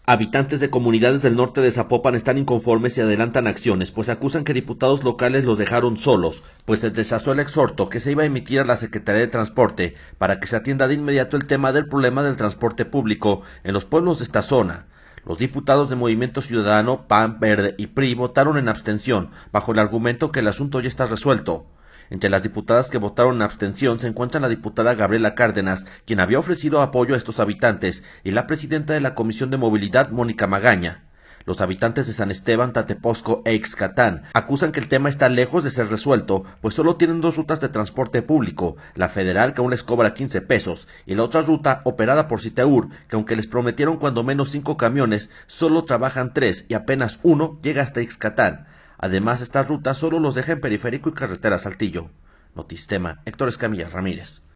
Habitantes de comunidades del norte de Zapopan están inconformes y adelantan acciones, pues acusan que diputados locales los dejaron solos, pues se rechazó el exhorto que se iba a emitir a la Secretaría de Transporte para que se atienda de inmediato el tema del problema del transporte público en los pueblos de esta zona. Los diputados de Movimiento Ciudadano, PAN, Verde y PRI votaron en abstención, bajo el argumento que el asunto ya está resuelto. Entre las diputadas que votaron en abstención se encuentra la diputada Gabriela Cárdenas, quien había ofrecido apoyo a estos habitantes, y la presidenta de la Comisión de Movilidad, Mónica Magaña. Los habitantes de San Esteban, Tateposco e Ixcatán acusan que el tema está lejos de ser resuelto, pues solo tienen dos rutas de transporte público, la federal que aún les cobra 15 pesos y la otra ruta operada por Citeur, que aunque les prometieron cuando menos 5 camiones, solo trabajan 3 y apenas uno llega hasta Ixcatán. Además, esta ruta solo los deja en Periférico y Carretera Saltillo. Notistema, Héctor Escamilla Ramírez.